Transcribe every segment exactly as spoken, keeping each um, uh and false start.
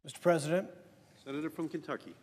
Mister President, Senator from Kentucky.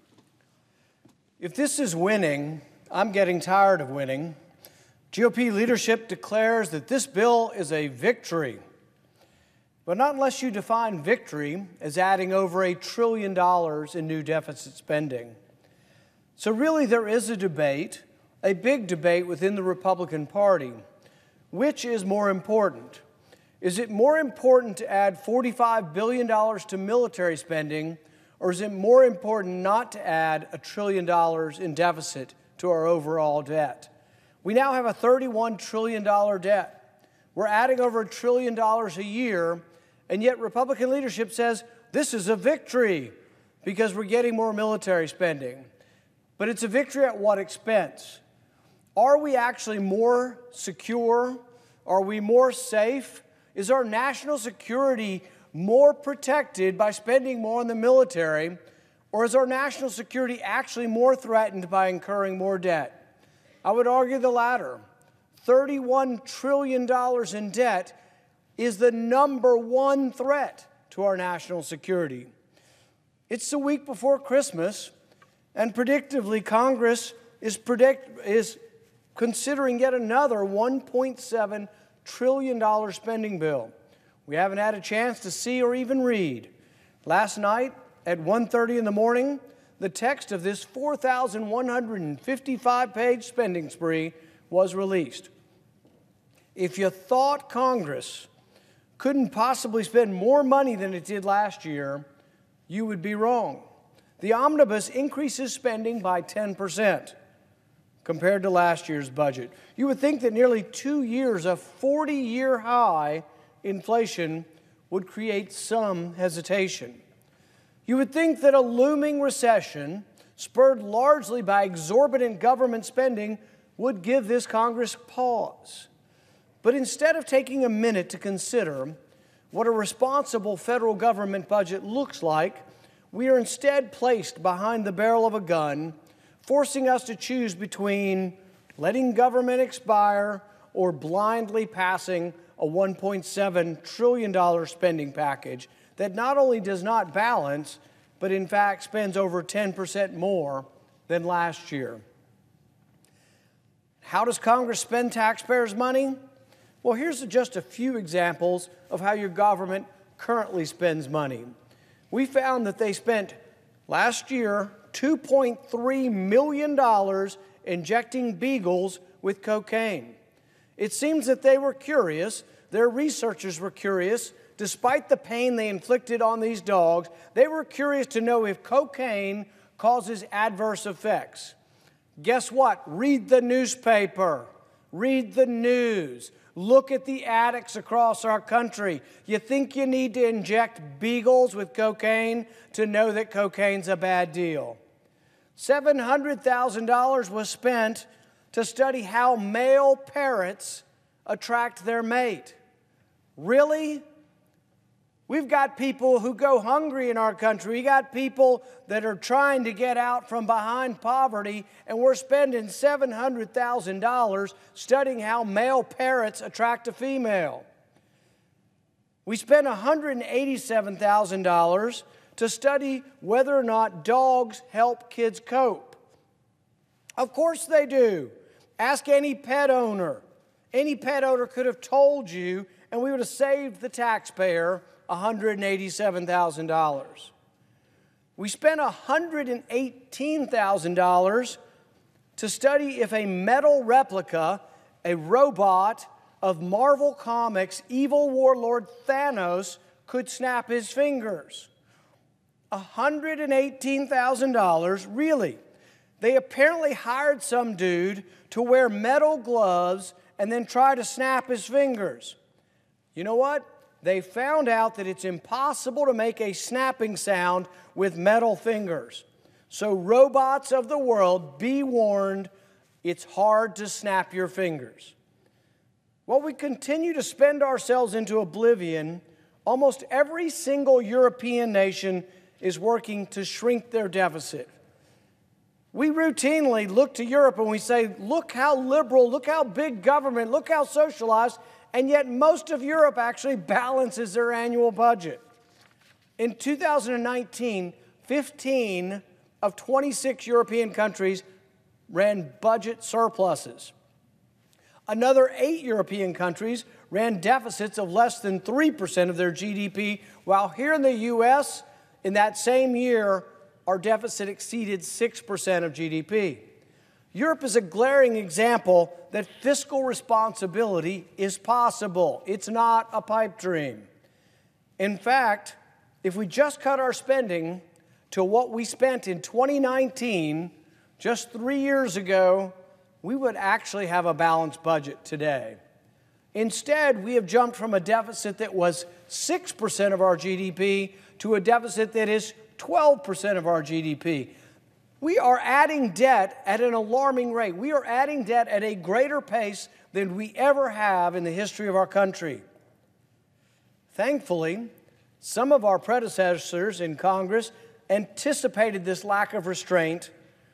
if this is winning, I'm getting tired of winning. G O P leadership declares that this bill is a victory, but not unless you define victory as adding over a trillion dollars in new deficit spending. So really there is a debate, a big debate within the Republican Party. Which is more important? Is it more important to add forty-five billion dollars to military spending, or is it more important not to add a trillion dollars in deficit to our overall debt? We now have a thirty-one trillion dollars debt. We're adding over a trillion dollars a year, and yet Republican leadership says this is a victory because we're getting more military spending. But it's a victory at what expense? Are we actually more secure? Are we more safe? Is our national security more protected by spending more on the military, or is our national security actually more threatened by incurring more debt? I would argue the latter. thirty-one trillion dollars in debt is the number one threat to our national security. It's the week before Christmas, and predictably, Congress is, predict, is considering yet another one point seven trillion dollars spending bill. We haven't had a chance to see or even read. Last night at one thirty in the morning, the text of this four thousand one hundred fifty-five page spending spree was released. If you thought Congress couldn't possibly spend more money than it did last year, you would be wrong. The omnibus increases spending by ten percent. Compared to last year's budget. You would think that nearly two years of forty-year high inflation would create some hesitation. You would think that a looming recession, spurred largely by exorbitant government spending, would give this Congress pause. But instead of taking a minute to consider what a responsible federal government budget looks like, we are instead placed behind the barrel of a gun, forcing us to choose between letting government expire or blindly passing a one point seven trillion dollars spending package that not only does not balance, but in fact spends over ten percent more than last year. How does Congress spend taxpayers' money? Well, here's just a few examples of how your government currently spends money. We found that they spent last year two point three million dollars injecting beagles with cocaine. It seems that they were curious, their researchers were curious, despite the pain they inflicted on these dogs, they were curious to know if cocaine causes adverse effects. Guess what? Read the newspaper, read the news, look at the addicts across our country. You think you need to inject beagles with cocaine to know that cocaine's a bad deal. seven hundred thousand dollars was spent to study how male parrots attract their mate. Really? We've got people who go hungry in our country. We got people that are trying to get out from behind poverty, and we're spending seven hundred thousand dollars studying how male parrots attract a female. We spent one hundred eighty-seven thousand dollars to study whether or not dogs help kids cope. Of course they do. Ask any pet owner. Any pet owner could have told you, and we would have saved the taxpayer one hundred eighty-seven thousand dollars. We spent one hundred eighteen thousand dollars to study if a metal replica, a robot of Marvel Comics' evil warlord Thanos, could snap his fingers. one hundred eighteen thousand dollars, really. They apparently hired some dude to wear metal gloves and then try to snap his fingers. You know what? They found out that it's impossible to make a snapping sound with metal fingers. So robots of the world, be warned, it's hard to snap your fingers. While we continue to spend ourselves into oblivion, almost every single European nation is working to shrink their deficit. We routinely look to Europe and we say, look how liberal, look how big government, look how socialized, and yet most of Europe actually balances their annual budget. In two thousand nineteen, fifteen of twenty-six European countries ran budget surpluses. Another eight European countries ran deficits of less than three percent of their G D P, while here in the U S, in that same year, our deficit exceeded six percent of G D P. Europe is a glaring example that fiscal responsibility is possible. It's not a pipe dream. In fact, if we just cut our spending to what we spent in twenty nineteen, just three years ago, we would actually have a balanced budget today. Instead, we have jumped from a deficit that was six percent of our G D P to a deficit that is twelve percent of our G D P. We are adding debt at an alarming rate. We are adding debt at a greater pace than we ever have in the history of our country. Thankfully, some of our predecessors in Congress anticipated this lack of restraint,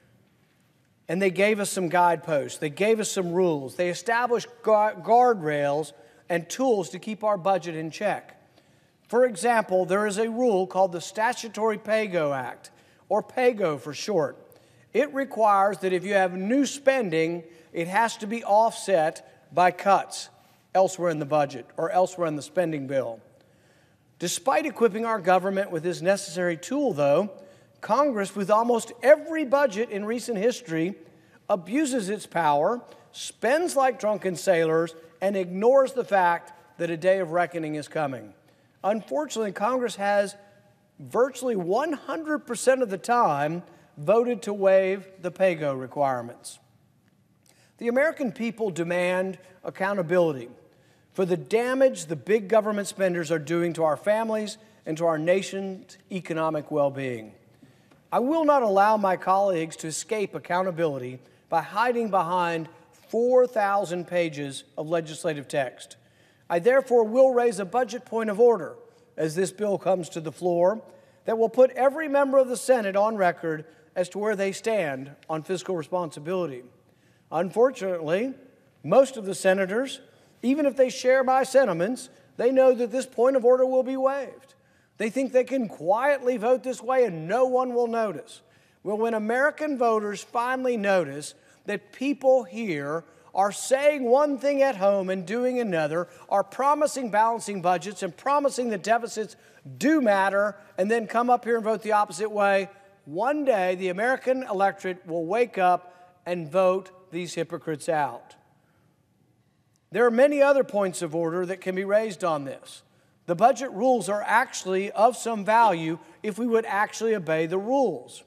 and they gave us some guideposts. They gave us some rules. They established guardrails and tools to keep our budget in check. For example, there is a rule called the Statutory Pay-Go Act, or PAYGO for short. It requires that if you have new spending, it has to be offset by cuts elsewhere in the budget or elsewhere in the spending bill. Despite equipping our government with this necessary tool, though, Congress, with almost every budget in recent history, abuses its power, spends like drunken sailors, and ignores the fact that a day of reckoning is coming. Unfortunately, Congress has virtually one hundred percent of the time voted to waive the PAYGO requirements. The American people demand accountability for the damage the big government spenders are doing to our families and to our nation's economic well-being. I will not allow my colleagues to escape accountability by hiding behind four thousand pages of legislative text. I therefore will raise a budget point of order as this bill comes to the floor that will put every member of the Senate on record as to where they stand on fiscal responsibility. Unfortunately, most of the senators, even if they share my sentiments, they know that this point of order will be waived. They think they can quietly vote this way and no one will notice. Well, when American voters finally notice that people here are saying one thing at home and doing another, are promising balancing budgets and promising that deficits do matter, and then come up here and vote the opposite way, one day the American electorate will wake up and vote these hypocrites out. There are many other points of order that can be raised on this. The budget rules are actually of some value if we would actually obey the rules.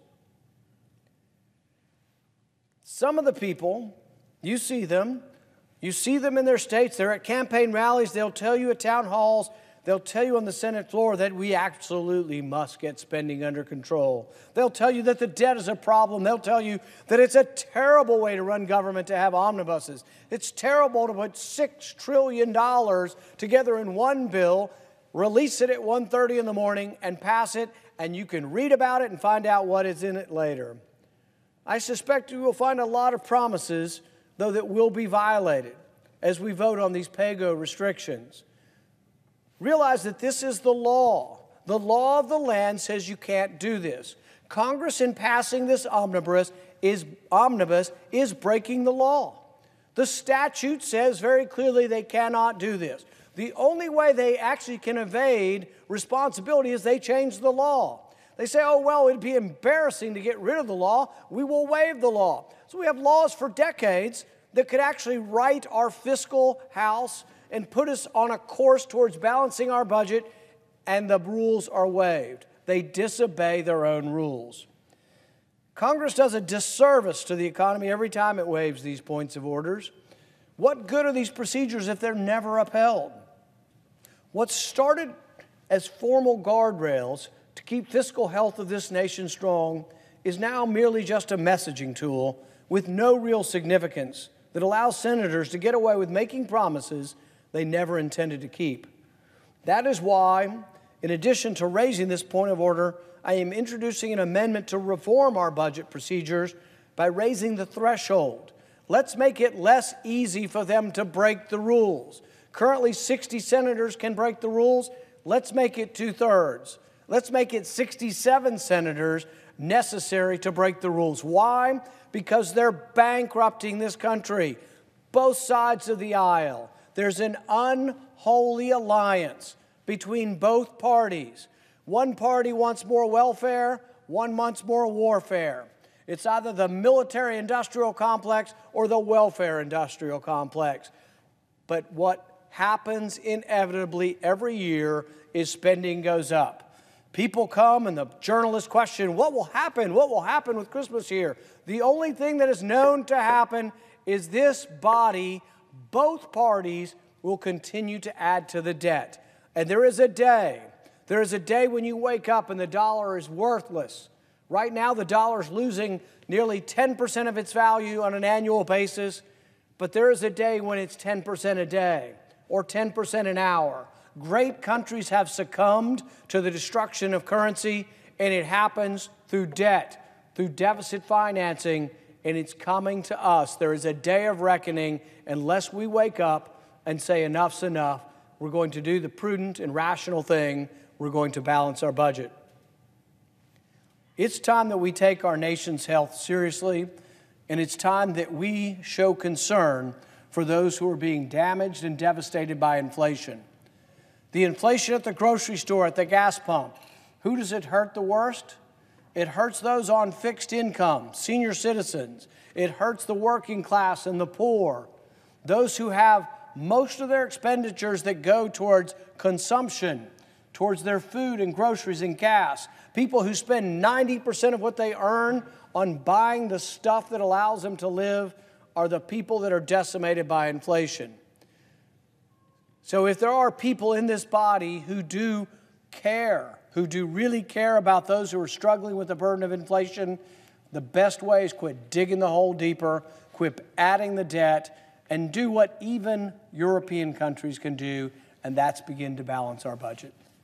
Some of the people, you see them, you see them in their states, they're at campaign rallies, they'll tell you at town halls, they'll tell you on the Senate floor that we absolutely must get spending under control. They'll tell you that the debt is a problem. They'll tell you that it's a terrible way to run government to have omnibuses. It's terrible to put six trillion dollars together in one bill, release it at one thirty in the morning, and pass it, and you can read about it and find out what is in it later. I suspect you will find a lot of promises, though, that will be violated as we vote on these PAYGO restrictions. Realize that this is the law. The law of the land says you can't do this. Congress, in passing this omnibus, is, omnibus, is breaking the law. The statute says very clearly they cannot do this. The only way they actually can evade responsibility is they change the law. They say, oh, well, it'd be embarrassing to get rid of the law. We will waive the law. So we have laws for decades that could actually right our fiscal house and put us on a course towards balancing our budget, and the rules are waived. They disobey their own rules. Congress does a disservice to the economy every time it waives these points of orders. What good are these procedures if they're never upheld? What started as formal guardrails to keep fiscal health of this nation strong is now merely just a messaging tool with no real significance that allows senators to get away with making promises they never intended to keep. That is why, in addition to raising this point of order, I am introducing an amendment to reform our budget procedures by raising the threshold. Let's make it less easy for them to break the rules. Currently, sixty senators can break the rules. Let's make it two-thirds. Let's make it sixty-seven senators necessary to break the rules. Why? Because they're bankrupting this country. Both sides of the aisle. There's an unholy alliance between both parties. One party wants more welfare, one wants more warfare. It's either the military-industrial complex or the welfare-industrial complex. But what happens inevitably every year is spending goes up. People come and the journalists question, what will happen? What will happen with Christmas here? The only thing that is known to happen is this body, both parties, will continue to add to the debt. And there is a day, there is a day when you wake up and the dollar is worthless. Right now, the dollar is losing nearly ten percent of its value on an annual basis, but there is a day when it's ten percent a day or ten percent an hour. Great countries have succumbed to the destruction of currency, and it happens through debt, through deficit financing, and it's coming to us. There is a day of reckoning. Unless we wake up and say enough's enough, we're going to do the prudent and rational thing. We're going to balance our budget. It's time that we take our nation's health seriously, and it's time that we show concern for those who are being damaged and devastated by inflation. The inflation at the grocery store, at the gas pump, who does it hurt the worst? It hurts those on fixed income, senior citizens. It hurts the working class and the poor, those who have most of their expenditures that go towards consumption, towards their food and groceries and gas. People who spend ninety percent of what they earn on buying the stuff that allows them to live are the people that are decimated by inflation. So if there are people in this body who do care, who do really care about those who are struggling with the burden of inflation, the best way is quit digging the hole deeper, quit adding the debt, and do what even European countries can do, and that's begin to balance our budget.